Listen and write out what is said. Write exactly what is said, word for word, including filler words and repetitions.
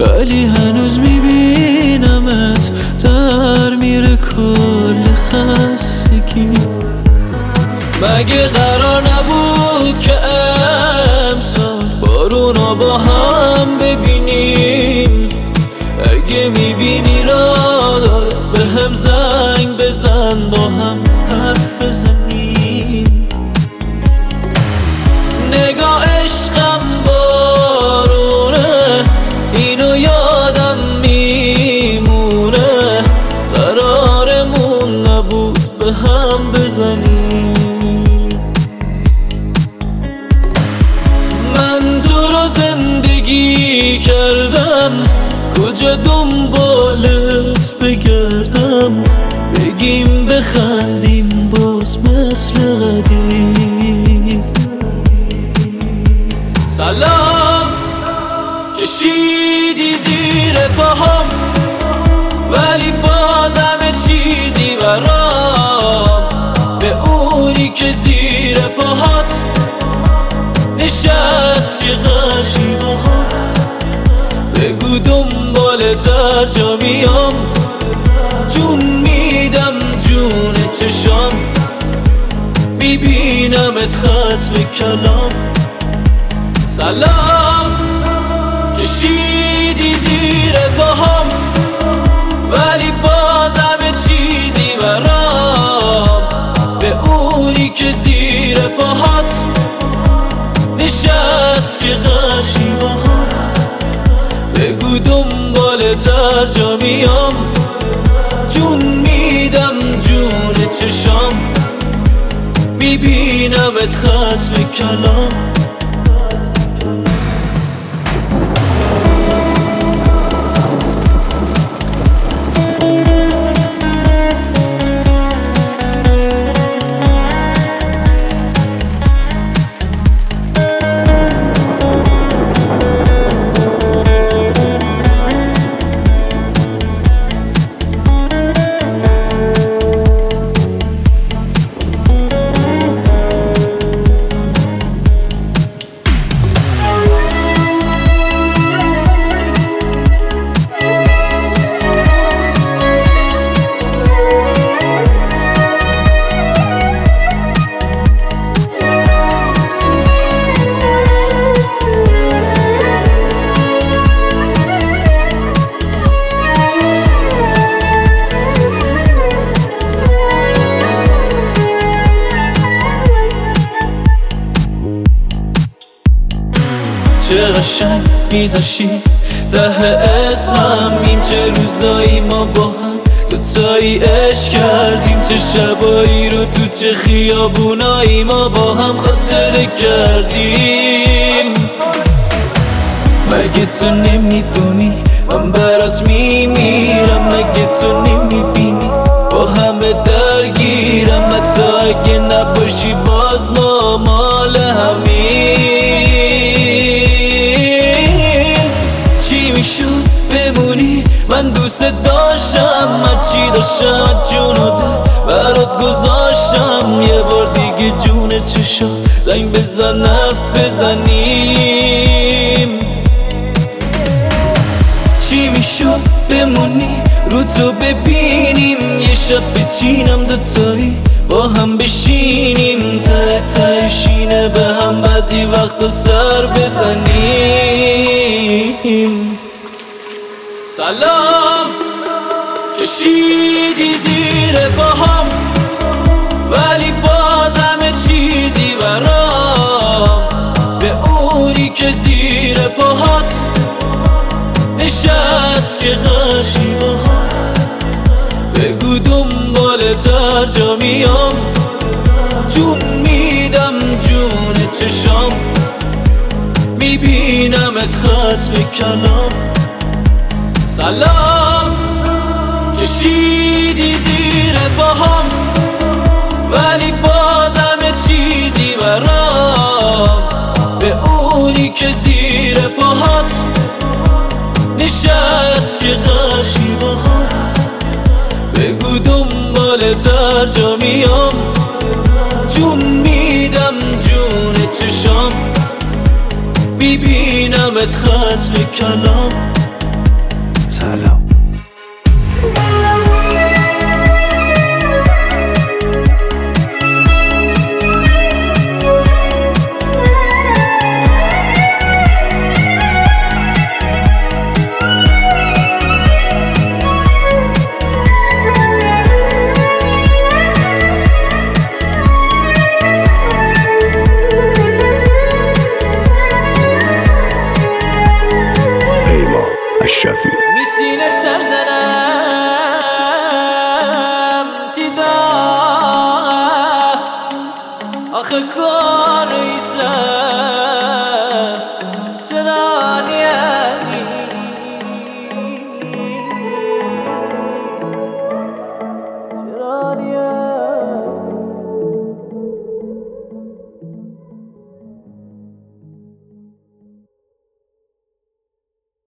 ولی هنوز میبینمت در میره کل خستگی. مگه قرار نبود که امسال بارونا با هم ببینیم؟ اگه میبینی را داره به هم زنگ بزن، با هم حرف بزنیم. نگاه عشقم بارونه، اینو یادم میمونه، قرارمون نبود به هم بزنیم. من تو رو زندگی کردم، کجا دنبالت بگردم؟ بگیم بخندیم باز مثل قدیم. سلام کشیدی زیر پاهم، ولی بازم چیزی برام. به اونی که زیر پاهات نشست که قشی باهم، بگو دنبال ترجا میام. جون میدم جون چشام، میبینمت ختم کلام. سلام کشیدی زیر پاهم، ولی بازم چیزی برام. به اونی که زیر پاهات نشست که قشی باهم، بگو دنبال ترجا میام. جون میدم جون چشام، میبینمت ختم کلام. چه قشنگ میذاشی ته اسمم، چه روزایی ما با هم دوتایی عشق کردیم، چه شبایی رو تو چه خیابونایی ما با هم خاطره کردیم. مگه تو نمیدونی من برات میمیرم؟ مگه تو نمیبینی با همه درگیرم؟ حتی اگه نباشی باز ما مال همین. شد بمونی من دوست داشتم، هرچی داشتم جونو ده برات گذاشتم. یه بار دیگه جون چشم زنگ بزن حرف بزنیم. چی میشد بمونی رو تو ببینیم، یه شب بچینم دوتایی با هم بشینیم، ته ته شینه به هم بعضی وقتا سر بزنیم. سلام کشیدی زیر پاهم، ولی بازم چیزی برام. به اونی که زیر پاهات نشست که قشی باهم، بگو دنبال ترجا میام. جون میدم جون چشام، میبینمت ختم کلام. سلام کشیدی زیر پاهم، ولی بازم چیزی برام. به اونی که زیر پاهات نشست که قشی باهم، بگو دنبال ترجا میام. جون میدم جون چشام، میبینمت ختم کلام. سلام. اشرفی میسینه سر زنم